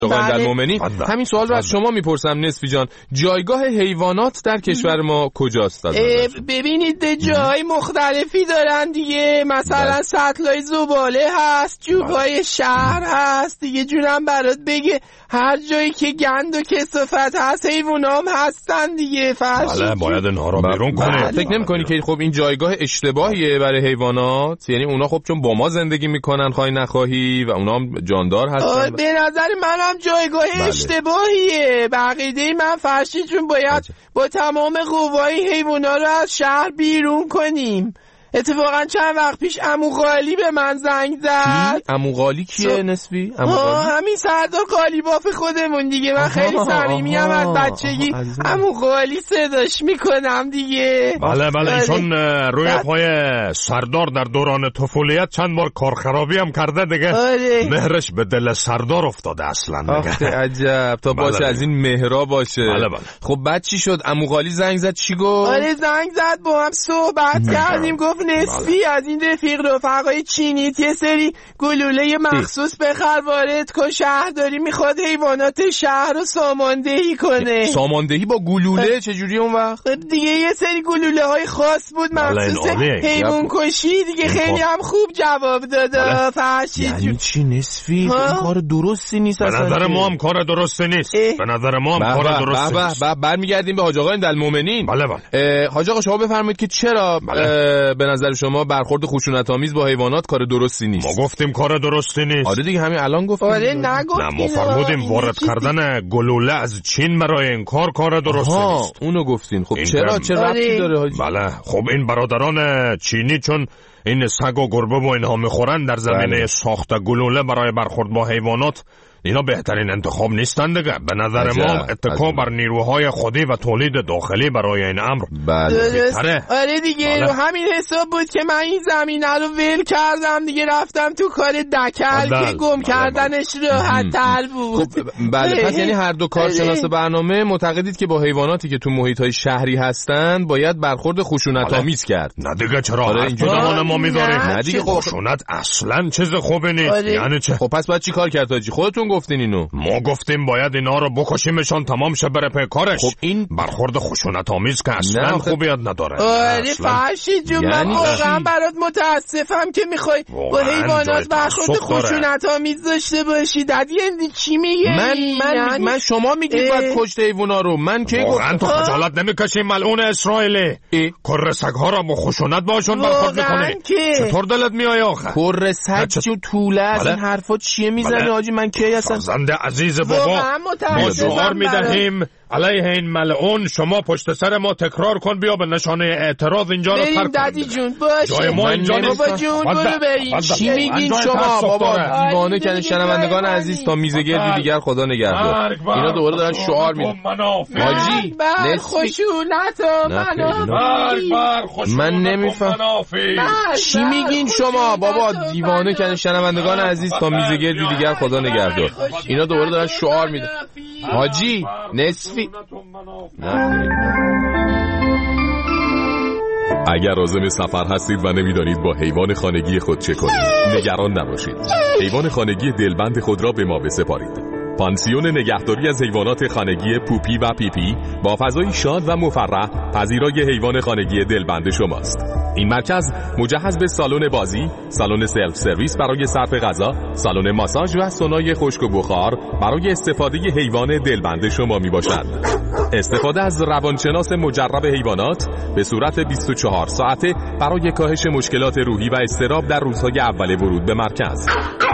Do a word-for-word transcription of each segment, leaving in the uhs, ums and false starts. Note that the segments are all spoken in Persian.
بله. المؤمنین همین سوال رو از شما میپرسم نصفی جان، جایگاه حیوانات در کشور ما کجاست؟ ببینید جای مختلفی دارن دیگه، مثلا سطلای زباله هست، جوبای شهر هست دیگه، جونم برات بگه هر جایی که گند و کثافت هست حیوانام هستن دیگه. فرشید بله باید اینها رو بیرون کنیم. فکر نمی‌کنی که خب این جایگاه اشتباهیه برای حیوانات؟ یعنی اونا خب چون با ما زندگی میکنن خواهی نخواهی و اونا هم جاندار هستن. به نظر منم جایگاه بله. اشتباهیه. بقیده من فرشید جون باید با تمام قوای حیوانا رو از شهر بیرون کنیم. اتفاقا چند وقت پیش عمو قالی به من زنگ زد. عمو قالی کیه س... نسبی؟ همین سردار قالیباف خودمون دیگه. من خیلی صمیمی ام از بچگی. عمو قالی صداش میکنم دیگه. بله بله ایشون روی بله. پای سردار در دوران طفولیت چند بار کارخرابی هم کرده دیگه. آره. مهرش به دل سردار افتاده اصلا دیگه. عجب تا باشه بله. از این مهرا باشه. بله بله. خب بعد چی شد؟ عمو قالی زنگ زد چی گفت؟ آره زنگ زد با هم صحبت کردیم. گفت نسبی بله. از این رفیق رفقای چینیت یه سری گلوله مخصوص بخر وارد کن، شهرداری میخواد حیوانات شهر رو ساماندهی کنه. ساماندهی با گلوله چجوری اون وقت؟ دیگه یه سری گلوله های خاص بود مخصوص حیوان کشی دیگه. خیلی هم خوب جواب داده. فرشید یعنی چی نسبی؟ این کار درستی نیست. به نظر ما هم کار درستی نیست. به نظر ما هم کار درستی نیست. برمیگردیم به حاج آقا المؤمنین. بله بله. حاج آقا شما بفرمایید که چرا به نظر شما برخورد خشونت‌آمیز با حیوانات کار درستی نیست؟ ما گفتیم کار درستی نیست. آره دیگه همین الان گفتیم. آره نگفتیم. نه ما فرمودیم وارد کردن گلوله از چین برای این کار کار درستی نیست. اونو گفتین. خب چرا چه ربطی داره حاجی؟ بله خب این برادران چینی چون این سگ و گربه و اینها میخورن در زمینه بله. ساخت گلوله برای برخورد با حیوانات، اینا بهترین انتخاب نیستن دیگه. به نظر ما اتکا بر نیروهای خودی و تولید داخلی برای این امر بهتره. آره دیگه بله. رو همین حساب بود که من این زمینه رو ول کردم دیگه، رفتم تو کار دکل بله. که گم بله. کردنش راحت تر بود. خب بله پس یعنی هر دو کارشناس برنامه معتقدید که با حیواناتی که تو محیط‌های شهری هستن باید برخورد خشونت‌آمیز کرد. نه دیگه چرا آره اینجوری ما میذاریم؟ نه دیگه خشونت اصلا چیز خوبی نیست. آره. یعنی چه؟ خب پس باید چیکار کرد حاجی؟ خودتون گفتین اینو. ما گفتیم باید اینا رو بکشیمشان تمام شه بره پی کارش. خب این برخورد خشونت آمیز که اصلا خوبیت نداره. آره فرشید جون من واقعا برات متاسفم که میخوای با حیوانات برخورد خشونت آمیز داشته باشی. دادی چی میگی؟ من من یعنی... من شما میگید باید کشت حیونا رو. من کی گفتم تو خجالت نمیکشی ملعون اسرائیلی؟ کر سگ‌ها رو با خشونت باشون برخورد میکنی؟ چطور دلت میای آخه؟ کر سگ جو طوله از این حرفا چیه میزنی حاجی؟ من کی هستم؟ فرزند عزیز بابا ما شعار میدهیم علیه این ملعون شما پشت سر ما تکرار کن بیا به نشانه اعتراض اینجا رو ترک کن. دادی جون باشه جای ما اینجا بابا جون برو بریم. چی میگین شما بابا دیوانه کنه شنوندگان عزیز تا میز گردی دیگر خدا نگهدار. اینا دوباره دارن شعار میدن حاجی خشونت و منافی. من نمیفهم چی میگین شما بابا دیوانه کنه شنوندگان عزیز تا میز گردی دیگر خدا نگهدار. اینا دوباره دارن شعار میدن حاجی نصفی. اگر عازم سفر هستید و نمیدانید با حیوان خانگی خود چه کنید، نگران نباشید. حیوان خانگی دلبند خود را به ما بسپارید. پانسیون نگهداری از حیوانات خانگی پوپی و پیپی با فضایی شاد و مفرح پذیرای حیوان خانگی دلبند شماست. این مرکز مجهز به سالن بازی، سالن سلف سرویس برای صرف غذا، سالن ماساژ و سونای خشک و بخار برای استفاده حیوان دلبند شما می باشد. استفاده از روانشناس مجرب حیوانات به صورت بیست و چهار ساعته برای کاهش مشکلات روحی و اضطراب در روزهای اول ورود به مرکز.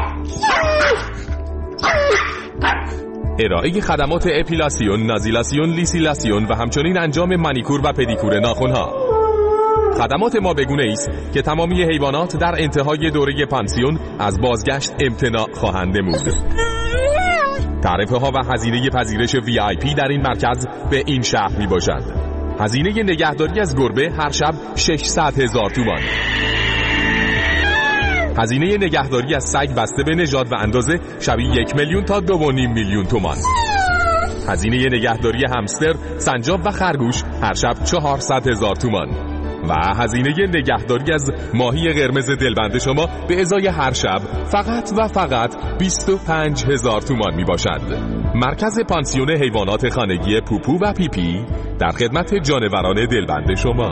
ارائه خدمات اپیلاسیون، نازیلاسیون، لیسیلاسیون و همچنین انجام مانیکور و پدیکور ناخن‌ها. خدمات ما بگونه ایست که تمامی حیوانات در انتهای دوره پانسیون از بازگشت امتناع خواهند نمود. تعرفه ها و هزینه پذیرش وی آی پی در این مرکز به این شرح می باشد: هزینه نگهداری از گربه هر شب ششصد هزار تومان. هزینه نگهداری از سگ بسته به نژاد و اندازه شبی یک میلیون تا دو و نیم میلیون تومان. هزینه نگهداری همستر، سنجاب و خرگوش هر شب چهارصد هزار تومان. و هزینه نگهداری از ماهی قرمز دلبند شما به ازای هر شب فقط و فقط بیست و پنج هزار تومان می باشد. مرکز پانسیون حیوانات خانگی پوپو و پیپی در خدمت جانوران دلبند شما.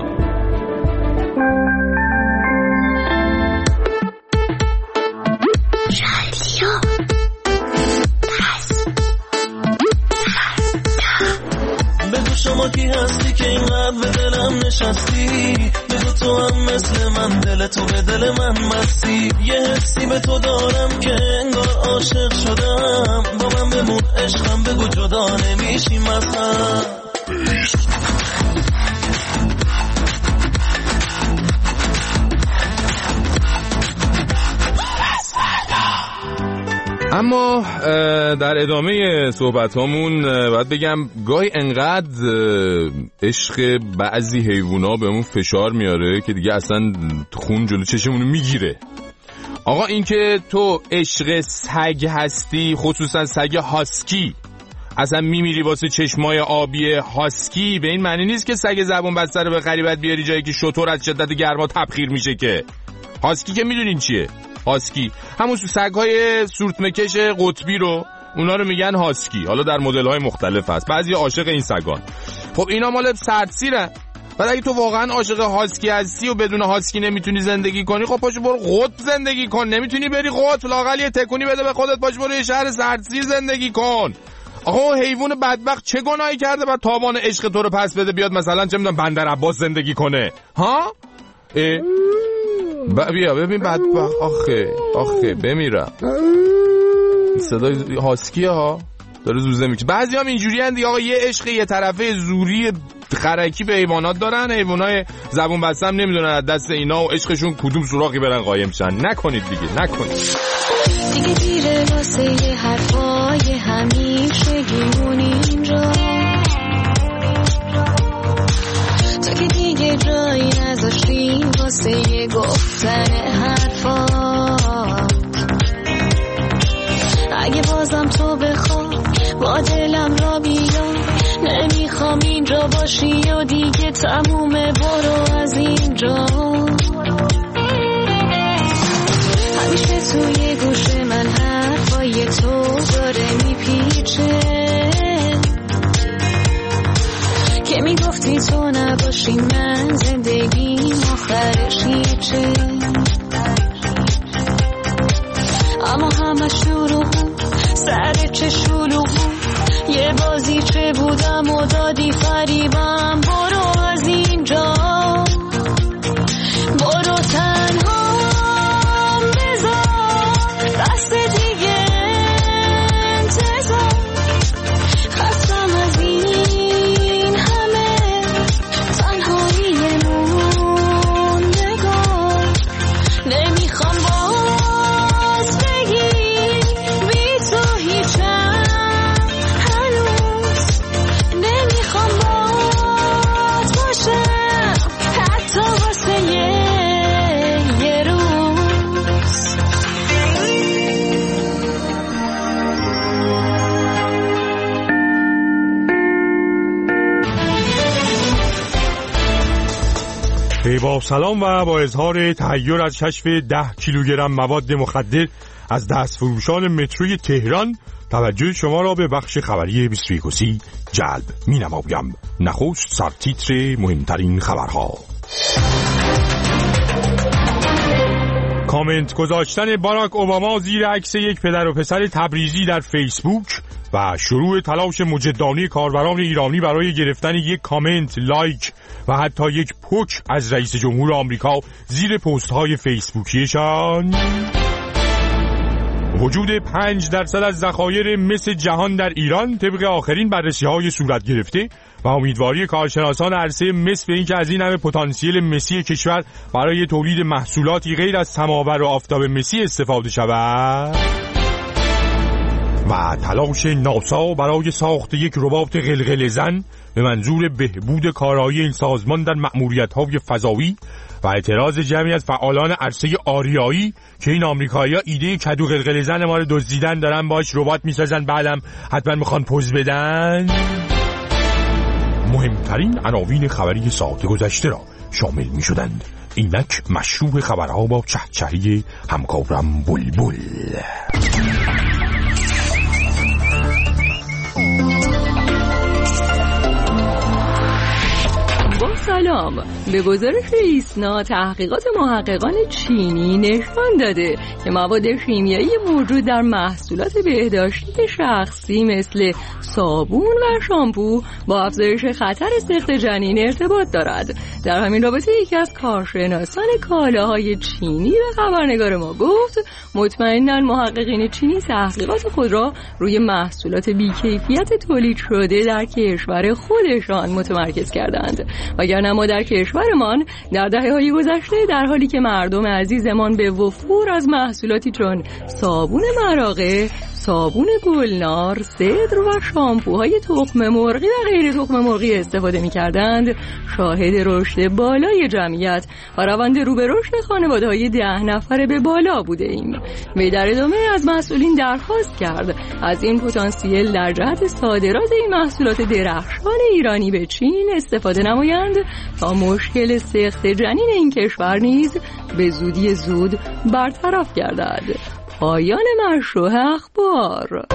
شما کی هستی که اینقدر به دلم نشستی؟ بگو تو هم مثل من دل تو به دل من مستی. یه حسی به تو دارم که انگار عاشق شدم. با من بمون عشقم بگو جدا نمیشیم از هم. اما در ادامه صحبت هامون باید بگم گاهی انقدر عشق بعضی حیوونا بهمون فشار میاره که دیگه اصلا خون جلو چشمونو میگیره. آقا این که تو عشق سگ هستی، خصوصا سگ هاسکی، اصلا میمیری واسه چشمای آبی هاسکی، به این معنی نیست که سگ زبون بسته رو بخری بعد بیاری جایی که شتر از شدت گرما تبخیر میشه. که هاسکی که میدونین چیه؟ هاسکی همون سگ‌های سورتمکش قطبی رو، اونا رو میگن هاسکی. حالا در مدل‌های مختلف هست، بعضی عاشق این سگان. خب اینا مال سردسیرن. بعد اگه تو واقعا عاشق هاسکی هستی و بدون هاسکی نمیتونی زندگی کنی، خب پاشو برو قطب زندگی کن. نمیتونی بری قطب، لااقل یه تکونی بده به خودت، پاشو برو یه شهر سردسیر زندگی کن. آقا حیوان بدبخت چه گناهی کرده بعد تاوان عشق تو رو پس بده بیاد مثلا چه میدونم بندر عباس زندگی کنه؟ ها؟ ب... بیا ببین بدبخت. آخه آخه بمیرم. صدای هاسکیه ها داره زوزه میکشه. بعضی هم اینجوری هن دیگه آقا، یه عشق یه طرفه زوری خرکی به حیوانات دارن. حیوانای زبون بسته هم نمیدونن از دست اینا و عشقشون کدوم سوراخی برن قایم شن. نکنید دیگه، نکنید دیگه. دیره واسه یه حرفای همیشگیمون اینجا، تو که دیگه جایی نذاشتی واسه یه گفتن حرفا. اگه بازم تو بخوای با دلم را بیا، نمیخوام اینجا باشی و دیگه تمومه، برو از اینجا. همیشه توی گوش من حرفای تو داره میپیچه، که میگفتی تو نباشی من زندگیم آخرش هیچه. اما همه شروع سر چه شلوغ، یه بازی چه بودم و دادی فریبم. برو از اینجا، برو تنها بذار دست دیگه انتظار. خستم از این همه تنهایی موندگار، نمیخوام باز بگی بی تو هیچم هنوز، نمیخوام باز باشم حتی واسه یه یه روز. ای با سلام و با اظهار تحیر از کشف ده کیلوگرم مواد مخدر از دست فروشان متروی تهران، توجه شما را به بخش خبری بیست و یک جلب می نمایم. نخست سرتیتر مهمترین خبرها. کامنت گذاشتن باراک اوباما زیر عکس یک پدر و پسر تبریزی در فیسبوک و شروع تلاش مجدانه کاربران ایرانی برای گرفتن یک کامنت، لایک و حتی یک پوک از رئیس جمهور آمریکا زیر پست های فیسبوکیشان. وجود پنج درصد از ذخایر مس جهان در ایران طبق آخرین بررسی های صورت گرفته و امیدواری کارشناسان عرصه مس به این که از این همه پتانسیل مسی کشور برای تولید محصولاتی غیر از سماور و آفتاب مسی استفاده شود. و تلاش ناسا برای ساخت یک ربات غلغله زن به منظور بهبود کارایی این سازمان در مأموریت‌های فضایی و اعتراض جمعی از فعالان عرصه آریایی که این آمریکایی‌ها ایده کدو غلغله زن ما رو دزدیدن، دارن باهاش ربات می‌سازن، بعدم حتما می‌خوان پوز بدن. مهمترین عناوین خبری ساعت گذشته را شامل می شدند. اینک مشروع خبرها با چهچهی همکارم بلبل. سلام. به گزارش ایسنا تحقیقات محققان چینی نشان داده که مواد شیمیایی موجود در محصولات بهداشتی شخصی مثل صابون و شامپو با افزایش خطر سقط جنین ارتباط دارد. در همین رابطه یکی از کارشناسان کالاهای چینی به خبرنگار ما گفت مطمئناً محققین چینی تحقیقات خود را روی محصولات بی‌کیفیت تولید شده در کشور خودشان متمرکز کردند. وگرنه ما در کشورمان در دهه‌های گذشته در حالی که مردم عزیزمان به وفور از محصولاتی چون صابون مراغه، صابون گلنار، سدر و شامپوهای تخم مرغی و غیر تخم مرغی استفاده می‌کردند، شاهد رشد بالای جمعیت و روند رو به رشد خانواده‌های ده نفره به بالا بوده ایم. وی در ادامه از مسئولین درخواست کرد از این پتانسیل در جهت صادرات این محصولات درخشان ایرانی به چین استفاده نمایند تا مشکل سقط جنین این کشور نیز به زودی زود برطرف گردد. پایان مشروع اخبار.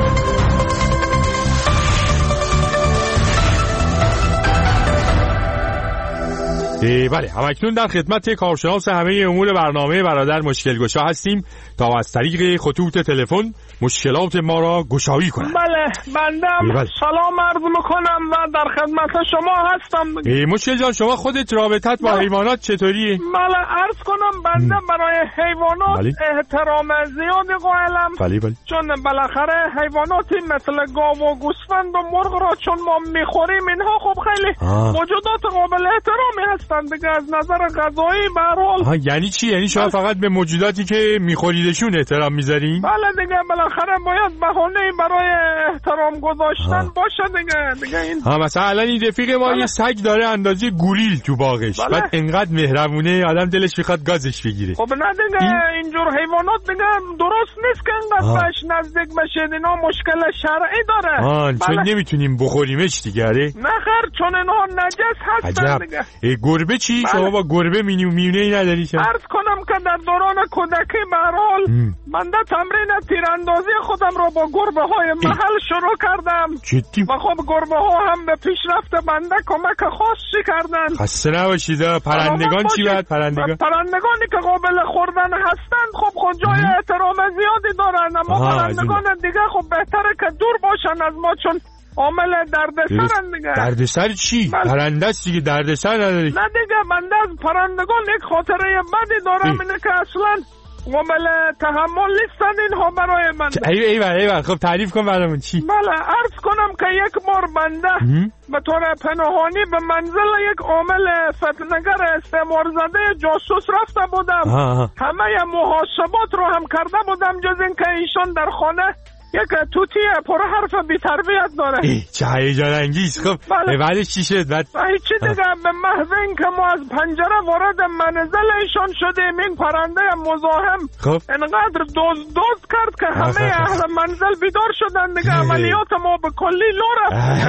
بله، همکنون در خدمت کارشناس همه امور برنامه برادر مشکل گشا هستیم تا از طریق خطوط تلفن مشکلات ما را گشایی کنند. بله، بندم بله. سلام عرض میکنم و در خدمت شما هستم. مشکل جان، شما خودت رابطت با حیوانات چطوریه؟ بله، عرض کنم بنده برای حیوانات بله. احترام زیادی قائلم. بله بله. چون بالاخره حیواناتی مثل گاو و گوسفند و مرغ را چون ما میخوریم اینها خب خیلی آه. موجودات قابل احترامی هستند دیگه از نظر غذایی به هر حال. یعنی چی؟ یعنی شما بس. فقط به موجوداتی که میخوریدشون احترام میذارین؟ بله دیگه، بالاخره باید بهانه‌ای برای احترام گذاشتن ها. باشه دیگه. دیگه این ها مثلا الان این رفیق ما بله. یه سگ داره اندازه گوریل تو باغش. بله. بعد انقدر مهربونه آدم دلش میخواد گازش بگیره. خب نه دیگه این... اینجور حیوانات دیگه درست نیست که انقدر بهش نزدیک بشید. اینا مشکل شرعی داره. آن بله. چون نمیتونیم بخوریمش دیگه. نه خیر، چون اینها نجس هستن دیگه. ای گربه چی؟ بله. شما با گربه میونه‌ای نداری چرا؟ عرض کنم که در دوران کودکی به هر حال بنده تمرین تیراندازی خودم را با گربه های محل شروع کردم. جدی؟ و خب گربه ها هم به پیشرفت بنده کمک خاصی کردن. خسته نباشید. پرندگان چی بعد؟ پرندگان پرندگانی که قابل خوردن هستند خب خود جای احترام زیادی دارن، اما پرندگان دیگه خب بهتره که دور باشن از ما چون عامل دردسرن دیگه. دردسر چی؟ بل... پرنده است دیگه، دردسر نداری. نه دیگه، بنده از پرندگان یک خاطره بدی دارم. اینه که اصلا قابل تحمل نیستن اینها برای من. ایوه ایوه ایوه خب تعریف کن برامون چی؟ بله، عرض کنم که یک بار بنده به طور پنهانی به منزل یک عامل فتنگر استعمار زده جاسوس رفته بودم. آه. همه محاسبات رو هم کرده بودم جز این که ایشان در خانه یک توتی پر حرف بی تربیت داره. چه هیجان انگیز. خب بله. بعدش چی شد؟ بعد چی دیگه، به محض اینکه ما از پنجره وارد منزل ایشان شدیم این پرنده مزاحم خب انقدر دوز دوز کرد که همه اهل منزل بیدار شدن دیگه. عملیات ما به کلی لو رفت.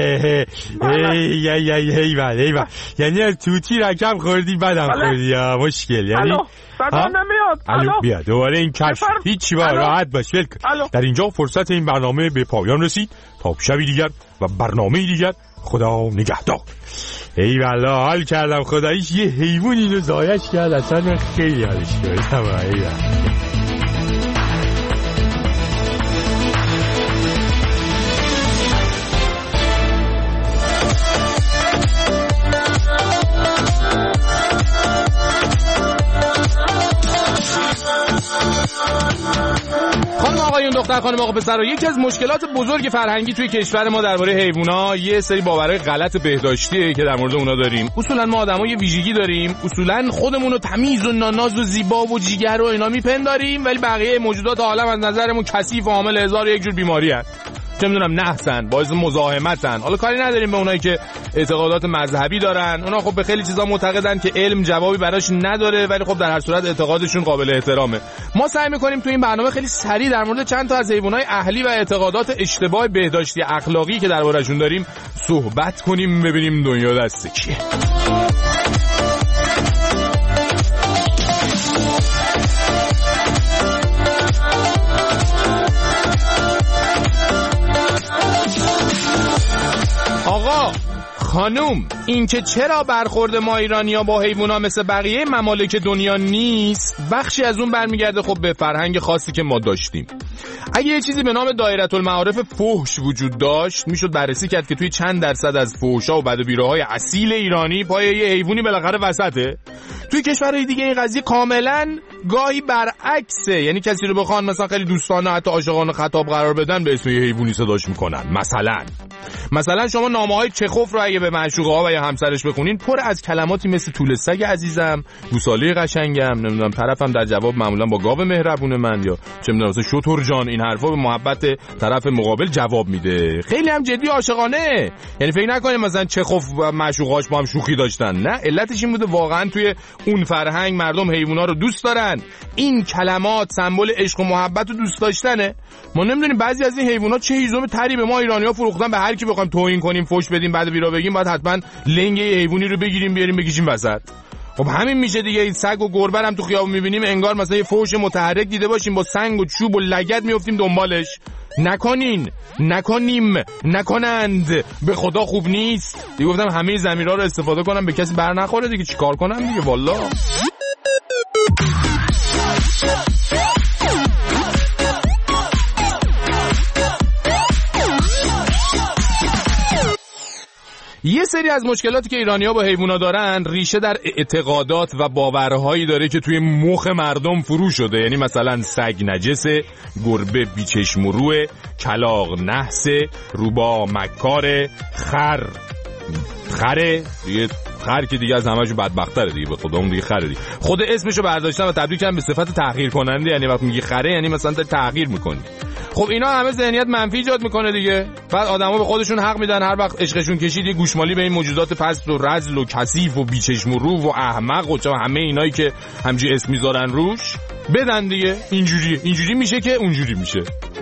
ای ای ای ای ای یعنی از توتی رکب خوردی بعدم خوردی. یا مشکل یعنی صدا نمیاد. الو بیا دوباره این کشف. هیچی با راحت باش. در اینجا فرصت این برنامه به پایان رسید. تا شبی دیگر و برنامه دیگر خدا نگهدار. ای والله حال کردم خداییش یه حیوان اینو زایش کرد اصلا خیلی حالش کردم. ای والله آقایون، دختر خانم، آقا پسر، یکی از مشکلات بزرگ فرهنگی توی کشور ما درباره حیونا یه سری باورهای غلط بهداشتیه که در مورد اونا داریم. اصولا ما آدم‌ها یه ویژگی داریم، اصولا خودمون رو تمیز و ناناز و زیبا و جیگر و اینا میپنداریم، ولی بقیه موجودات عالم از نظرمون کثیف و حامل هزار و یک جور بیماری هست. چه میدونم نحسن، باعث مزاحمتن. حالا کاری نداریم به اونایی که اعتقادات مذهبی دارن، اونا خب به خیلی چیزا معتقدن که علم جوابی براش نداره، ولی خب در هر صورت اعتقادشون قابل احترامه. ما سعی می‌کنیم تو این برنامه خیلی سریع در مورد چند تا از حیوانات اهلی و اعتقادات اشتباه بهداشتی اخلاقی که درباره‌شون داریم صحبت کنیم، ببینیم دنیا دست کیه. خانوم، این که چرا برخورد ما ایرانی‌ها با حیوونا مثل بقیه ممالک دنیا نیست، بخشی از اون برمیگرده خب به فرهنگ خاصی که ما داشتیم. اگه یه چیزی به نام دایره المعارف فحش وجود داشت، میشد بررسی کرد که توی چند درصد از فحش‌ها و بد و بیراهای اصیل ایرانی پای یه حیوانی بالاخره وسطه. توی کشورهای دیگه این قضیه کاملا گاهی برعکسه، یعنی کسی رو بخوان مثلا خیلی دوستانه حتی عاشقانه خطاب قرار بدن به اسم یه حیوانی صداش میکنن. مثلا مثلا شما نامه‌های چخوف رو اگه به معشوقه‌ها و یا همسرش بخونین، پر از کلماتی مثل طول سگ عزیزم، گوساله قشنگم، نمیدونم طرفم در جواب معمولا با گاو مهربون من یا چه میدونم مثلا شتر جان، این حرفا به محبت طرف مقابل جواب میده. خیلی هم جدی عاشقانه، یعنی فکر نکنید مثلا چخوف و معشوقاش با هم شوخی داشتن، نه، علتش این بوده واقعا توی اون فرهنگ مردم حیونا رو دوست دارن. این کلمات سمبل عشق و محبت و دوست داشتنه. ما نمیدونیم بعضی از این حیوانات چه هیزم تری به ما ایرانی‌ها فروختن، به هر کی بخوایم توهین کنیم، فوش بدیم، بعد بیرا بگیم، باید حتما لنگ یه حیوانی رو بگیریم بیاریم بکشیم وسط. خب همین میشه دیگه. این سگ و گربه هم تو خیابون میبینیم، انگار مثلا یه فوش متحرک دیده باشیم، با سنگ و چوب و لگد میافتیم دنبالش. نکنین، نکنیم، نکنند، به خدا خوب نیست. دیگه گفتم همه ضمیرها رو استفاده کنم به کسی بر نخوره دیگه، چیکار کنم دیگه والله. یه سری از مشکلاتی که ایرانی‌ها با حیوونا دارن ریشه در اعتقادات و باورهایی داره که توی مخ مردم فرو شده. یعنی مثلا سگ نجسه، گربه بیچشم و روه، کلاغ نحسه، روباه مکاره، خر خره دیگه، خر که دیگه از همه‌شون بدبخت‌تره دیگه، به خدا اون دیگه خره دیگه. خود اسمشو برداشتن و تبدیل کردن به صفت تحقیر کننده. یعنی وقتی میگی خره یعنی مثلا داری تحقیر می‌کنی. خب اینا همه ذهنیت منفی ایجاد میکنه دیگه. بعد آدما به خودشون حق میدن هر وقت عشقشون کشید یه گوشمالی به این موجودات پست و رذل و کثیف و بیچشم و رو و احمق و چه همه اینایی که همجی اسم میذارن روش بدن دیگه. اینجوری اینجوری میشه که اونجوری میشه.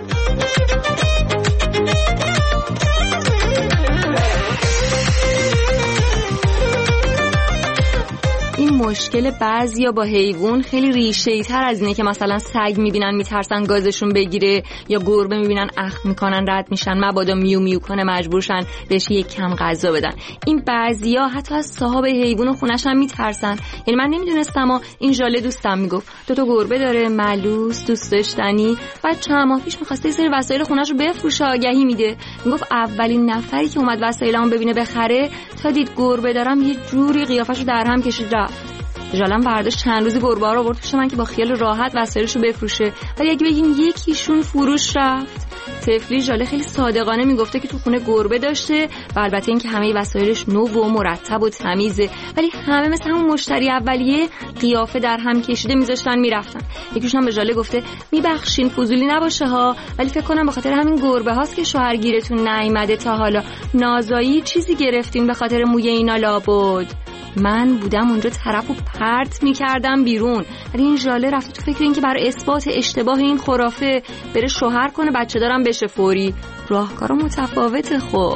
این مشکل بعضیا با حیوان خیلی ریشه‌ای تر از اینه که مثلا سگ میبینن میترسن گازشون بگیره، یا گربه میبینن اخم میکنن رد میشن، مبادا میو میو کنه مجبورشن بهش یک کم غذا بدن. این بعضیا حتی از صاحب حیوان و خونش هم میترسن. یعنی من نمیدونستم، اما این ژاله دوستم میگفت دو تا گربه داره، ملوس، دوست داشتنی. بعد چند ماه پیش می‌خواسته یه سری وسایل خونش رو بفروشه، آگهی میده، میگفت اولین نفری که اومد وسایلمو ببینه بخره تا دید گربه دارم یه جوری قیافشو در هم کشید رفت. ژالم برداشت چند روزی گربه ها رو آورد پیش من که با خیال راحت وسایلشو بفروشه. ولی اگه بگیم یکیشون فروش رفت. طفلی ژاله خیلی صادقانه میگفته که تو خونه گربه داشته و البته اینکه همه وسایلش نو و مرتب و تمیزه، ولی همه مثل همون مشتری اولیه قیافه در هم کشیده میذاشتن میرفتن. یکیشون هم به ژاله گفته میبخشین فضولی نباشه ها، ولی فکر کنم به خاطر همین گربه هاست که شوهرگیرتون نیامده تا حالا، نازایی چیزی گرفتین به خاطر موی اینا لابد. من بودم اونجا طرف و پرت میکردم بیرون، ولی این ژاله رفته تو فکر این که برای اثبات اشتباه این خرافه بره شوهر کنه بچه دارم بشه فوری. راهکارا متفاوته. خب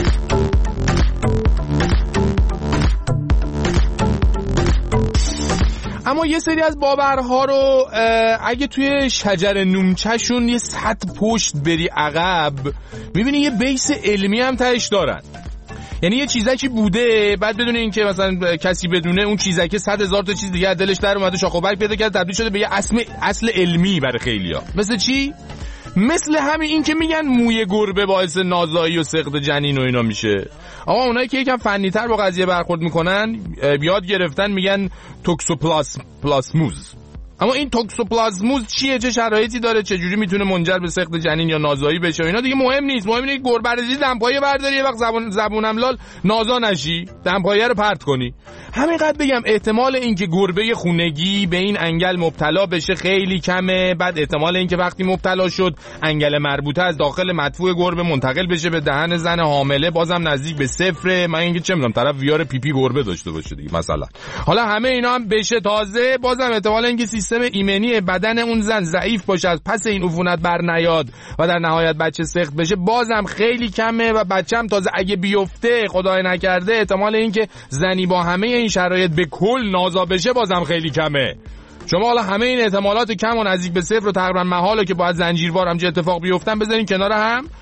اما یه سری از باورها رو اگه توی شجر نونچه‌شون یه صد پشت بری عقب میبینی یه بیس علمی هم تهش دارن. یعنی یه چیزکی بوده، بعد بدون اینکه مثلا کسی بدونه اون چیزکی صد هزار تا چیز دیگه از دلش در اومده، شاخ و برگ پیدا کرده، تبدیل شده به یه اصل اصل علمی برای خیلیا. مثل چی؟ مثل همین این که میگن موی گربه باعث نازایی و سقط جنین و اینا میشه. آقا اونایی که یکم فنی‌تر با قضیه برخورد میکنن، یاد گرفتن میگن توکسوپلاسموز. اما این توکسوپلازموز چیه، چه شرایطی داره، چه جوری میتونه منجر به سقط جنین یا نازایی بشه، اینا دیگه مهم نیست. مهم اینه که گربه رزی دمپایه برداری، یه وقت زبون زبونم لال نازا نشی، دمپایه رو پرت کنی. همینقدر بگم احتمال اینکه گربه خونگی به این انگل مبتلا بشه خیلی کمه. بعد احتمال اینکه وقتی مبتلا شد انگل مربوطه از داخل مدفوع گربه منتقل بشه به دهن زن حامله بازم نزدیک به صفره. من اینکه چه میدونم طرف ویار پیپی گربه داشته باشه دیگه مثلا. حالا همه اینا هم بشه تازه، بازم احتمال اینکه سیستم ایمنی بدن اون زن ضعیف باشه، از پس این عفونت بر نیاد و در نهایت بچه سقط بشه، بازم خیلی کمه. و بچه‌م تازه اگه بیفته خدای نکرده احتمال اینکه زنی با همه این شرایط به کل نازا بشه بازم خیلی کمه. شما حالا همه این احتمالات کم و نزدیک به صفر رو تقریبا محاله که باید زنجیروار همچین اتفاق بیفتن بذارین کنار هم.